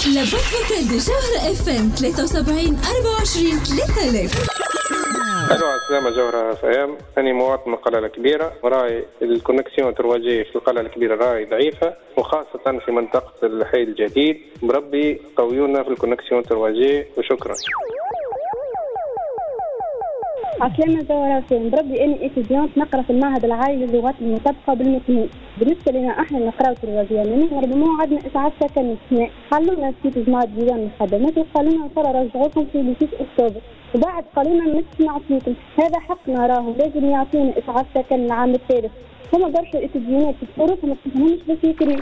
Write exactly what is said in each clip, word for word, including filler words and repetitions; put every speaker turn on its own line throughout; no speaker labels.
لابد فوكال دي جوهرة اف ام ثلاثة وسبعين أربعة وعشرين ثلاثة آلاف.
الو السلامة جوهرة اف ام، أنا مواطن من القلعة الكبيرة وراي الكونكسيون ترواجي في القلعة الكبيرة راي ضعيفة، وخاصة في منطقة الحي الجديد. بربي قويونا في الكونكسيون ترواجي وشكرا.
عسلامة جوهرة فين بربي أنا إتيديونت نقرأ في المعهد العالي للغات المطبقة بالمتنين. بالنسبة لنا احنا نقراو تروازية لأن احنا ربما عندنا إسعاف سكن السماء، خلونا نسيت جماعة ديوان الخدمات وقالونا ترى رجعوكم في لسيت أكتوبر، وبعد قالونا نسمع فيكم، هذا حقنا راهو لازم يعطينا إسعاف سكن العام الثالث. هما برشا إتيديونات في الفروس وما تفهموش بس يكري.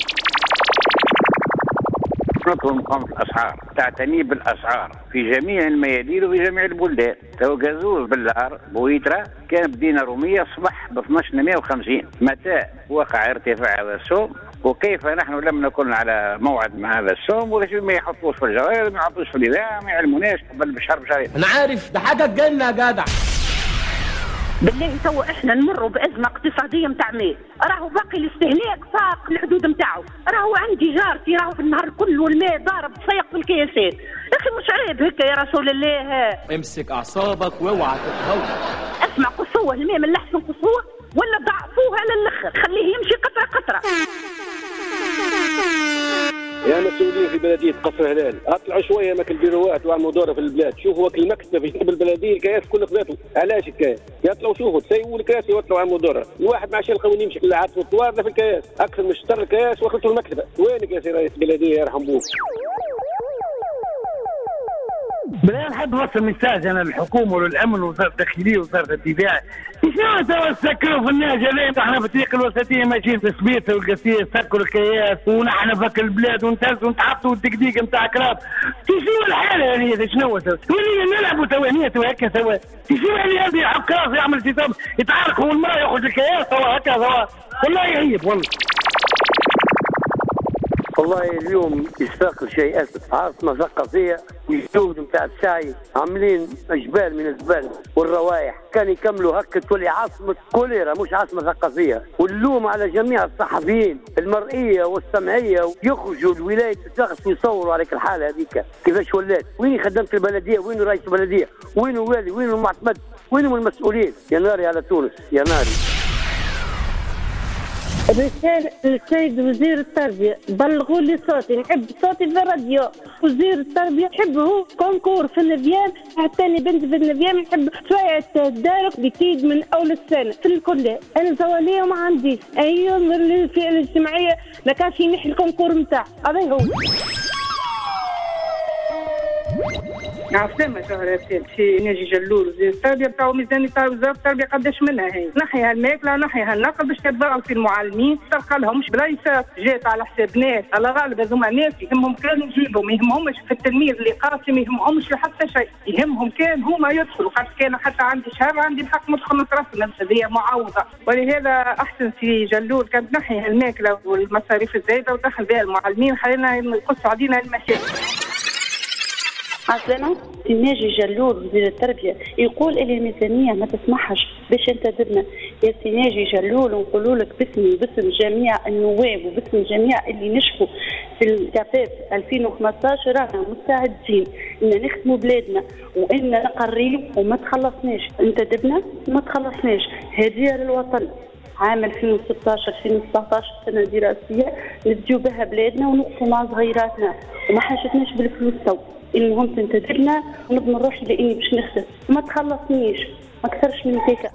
نطلب مقاومة الأسعار، تعتني بالأسعار في جميع الميادين وفي جميع البلدان. تو غازوز بالنهار بويترا كان بدينار ومية صبح ب اثناش مية وخمسين. متى وقع ارتفاع هذا السوم وكيف نحن لم نكن على موعد مع هذا السوم؟ ولا شيء ما يحطوش في الجوائر، ما يحطوش في الإذاعة، ما يعلموناش قبل بشهر بشهرين.
أنا عارف ده حاجة تجنن جدع.
بالله تو احنا نمروا بازمه اقتصاديه نتاع ماء، راهو باقي الاستهلاك فاق الحدود نتاعو، راهو عندي جارتي راهو في النهار كله الماء ضارب سيق في الكياسات. يا اخي مش عيب هكا يا رسول الله.
امسك اعصابك واوعى تتهور.
اسمع قصوه الماء من الاحسن قصوه ولا ضعفوها للاخر، خليه يمشي قطره قطره.
يا مسؤولين في بلديه قصر هلال اطلعوا شويه ماك البيروات واعملوا دوره في البلاد، شوفوا وقت المكتب يجيب البلديه كياس كل خذاته، علاش الكياس؟ يطلعوا شوفوا تسيبوا الكياس ويطلعوا يعملوا دوره، الواحد ما عادش يلقاو يمشي الا عاد في الطوار في الكياس، اكثر من شطر الكياس واخذته المكتبه، وينك يا سي رئيس البلديه يرحم بوك؟
بلا نحب نوصل ميساج انا للحكومه وللامن ووزاره الداخليه ووزاره الدفاع، شنو توا سكروا في النهج هذا؟ احنا في الطريق الوسطيه ماشيين في سبيته والقسيه سكروا الكياس ونحن فك البلاد ونتهزوا ونتحطوا الدقديق نتاع كراب. شنو الحاله هذه؟ شنو توا؟ ولي نلعبوا توانيه توا هكا توا؟ شنو هذه هذه عكاز يعمل سيتام يتعاركوا والمراه ياخذ الكياس توا هكا توا؟ والله يعيب والله.
والله اليوم يستاق شيء اسف، عاصمه ثقافيه والجهد نتاع السعي عاملين جبال من الزبال والروائح، كان يكملوا هكا تولي عاصمه كوليرا مش عاصمه ثقافيه. واللوم على جميع الصحفيين المرئيه والسمعيه يخرجوا لولايه الشخص ويصوروا عليك الحاله هذيك كيفاش ولات. وين خدمه البلديه؟ وين رئيس البلديه؟ وين والي؟ وين المعتمد؟ وين المسؤولين؟ يا ناري على تونس يا ناري.
رسالة للسيد وزير التربية، بلغوا لي صوتي، نحب صوتي في الراديو. وزير التربية نحب هو كونكور في النبيان، حتى لي بنت في النبيان نحب شوية تدارك بكيد من أول السنة في الكلية. أنا زوالية وما عنديش، أيوة من الفئة الاجتماعية ما كانش ينحي الكونكور نتاع، هذا هو.
عسلامة جوهرة في ناجي جلول وزير التربية بتاعو ميزانية تاع وزارة التربية قداش منها هي؟ نحيها الماكلة نحيها النقل باش تتباعوا في المعلمين، تلقى لهم مش بلايصات جات على حساب ناس، على غالب هذوما ناس يهمهم كان يجيبوا، ما يهمهمش في التلميذ اللي قاسي، ما يهمهمش حتى شيء، يهمهم كان هما يدخلوا، خاطر كان حتى عندي شهادة عندي الحق ندخل نترسم هذه معوضة، ولهذا أحسن في جلول كانت نحيها الماكلة والمصاريف الزايدة ودخل بها المعلمين، خلينا يقصوا علينا المشاكل.
عسلامة في ناجي جلول وزير التربية يقول اللي الميزانية ما تسمحش باش انتدبنا يا سي ناجي جلول، ونقولوا لك باسمي وباسم جميع النواب وباسم جميع اللي نشفوا في الكفاف ألفين وخمسطاش رانا مستعدين ان نخدموا بلادنا وان نقريو وما تخلصناش، انتدبنا وما تخلصناش، هدية للوطن. عام ألفين وستطاش ألفين وسبعطاش سنة دراسية نديو بها بلادنا ونوقفوا مع صغيراتنا وما حاجتناش بالفلوس تو. المهم تنتدبنا ونضمن روحي لاني باش نخدم وما تخلصنيش ما اكثرش من هيك.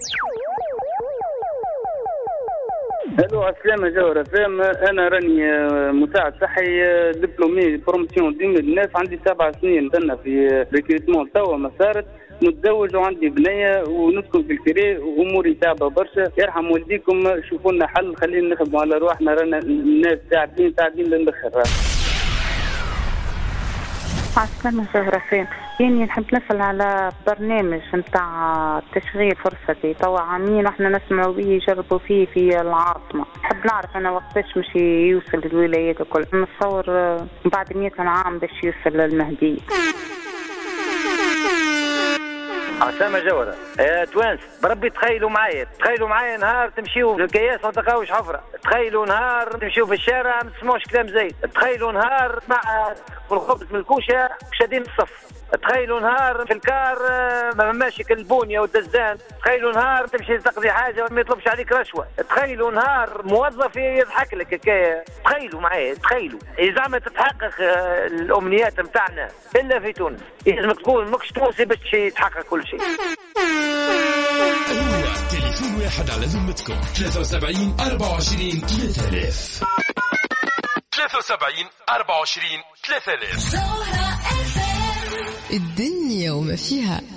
الو عسلامة جوهرة فام، انا راني مساعد صحي دبلومي بروموسيون ديميل الناس، عندي سبع سنين دنا في ريكروتمون توا ما صارت، متزوج وعندي بنيه ونسكن في الكري واموري صعبه برشا، يرحم والديكم شوفوا لنا حل خلينا نخدموا على رواحنا، رانا الناس تعبين تعبين للاخر.
عسلامة جوهرة فين، يعني نحب نسأل على برنامج نتاع تشغيل فرصتي، توا عامين واحنا نسمعوا به يجربوا فيه في العاصمة، نحب نعرف أنا وقتاش مش يوصل للولايات الكل، نتصور بعد مئة عام باش يوصل للمهدي.
عسلامة جوهرة يا توانس، بربي تخيلوا معايا تخيلوا معايا نهار تمشيوا للكياس ما تلقاوش حفرة، تخيلوا نهار تمشيوا في الشارع ما تسمعوش كلام زايد. تخيلوا نهار مع الخبز من الكوشه شادين الصف. تخيلوا نهار في الكار ما ماشي كالبونيا والدزان. تخيلوا نهار تمشي تقضي حاجه ما يطلبش عليك رشوه. تخيلوا نهار موظف يضحك لك هكايا. تخيلوا معايا تخيلوا اذا ما تتحقق الامنيات نتاعنا الا في تونس لازمك تكون ماكش تونسي باش يتحقق كل شيء.
تليفون واحد على ذمتكم ثلاثة وسبعين أربعة وعشرين ثلاثة آلاف ثلاثة وسبعين أربعة وعشرين ثلاثة آلاف.
الدنيا وما فيها.